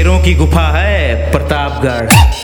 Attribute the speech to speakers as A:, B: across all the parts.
A: शेरों की गुफा है प्रतापगढ़।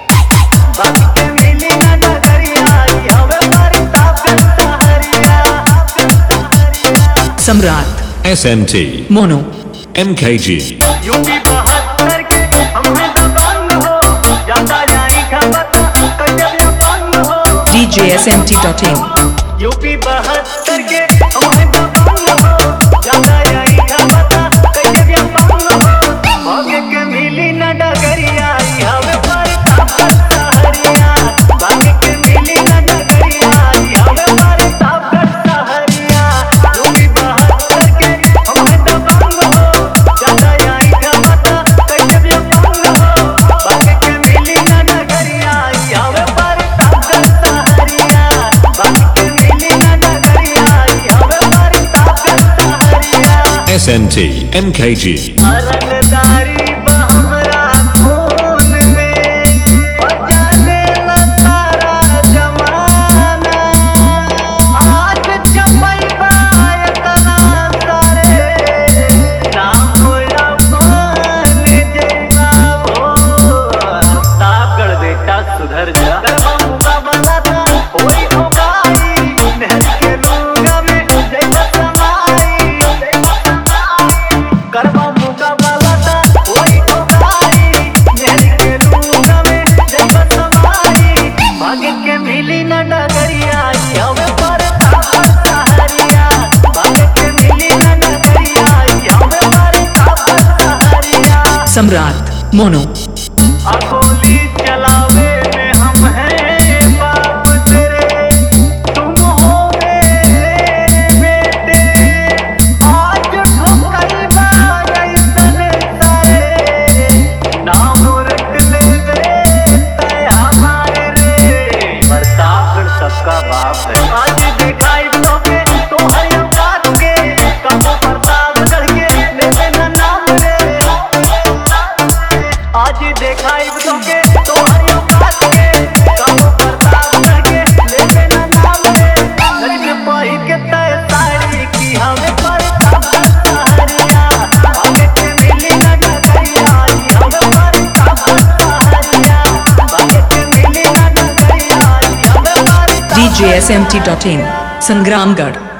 B: सम्राट
C: SMT
B: मोनो
C: MKG
D: यूपी 72 के हम हैं दबंग हो, जाता जाई खबत कजब पंग हो।
B: DJ SMT.in
D: यूपी 72 के हम हैं दबंग हो, जाता जाई खबत कजब पंग हो। भाग्य के मिली न डगरिया हवे पर ताकत सहरिया। भाग्य के मिली न डगरिया हवे पर ताकत सहरिया। यूपी 72 के हम हैं दबंग हो, जाता जाई खबत कजब पंग हो। भाग्य के मिली न डगरिया हवे पर ताकत सहरिया। भाग्य के मिली न डगरिया हवे पर ताकत सहरिया।
C: SMT MKG
D: रंगदारी हमरा खून में बजाने ला सारा जमाना। आज चमैबा एतना सारे नाम अपन जइबा हो। प्रतापगढ़ बेटा सुधर जा। करबा मुकाबला था होई ठोकाई, नहर के लूंगा में जइबा समाई। करबा मुकाबला था होई ठोकाई, नहर के लूंगा में जइबा समाई। भाग्य के मिली न डगरिया हवे पर ताकत सहरिया। भाग्य के मिली न डगरिया हवे पर ताकत सहरिया।
B: सम्राट मोनो
D: अकोली चलावे में हम हैं बाप तेरे, तुम हो मेरे बेटे। आज ठोकइबा ऐसन सारे, नाम रख लेबे तै हमारे रे। प्रतापगढ़ सबका बाप है। आज दिखाई तोके तोहर औकात के, कबो प्रतापगढ़ के लेबे न नाम रे। आज देखाई तोके तोहर औकात के, कबो प्रतापगढ़ के लेबे न नाम रे। लड़के पाई के तय साड़ी की हमें प्रतापगढ़ सहरिया। भाग्य के मिली न डगरिया हमें प्रतापगढ़ सहरिया। भाग्य के मिली न डगरिया हमें प्रतापगढ़
B: DJ SMT.in संग्रामगढ़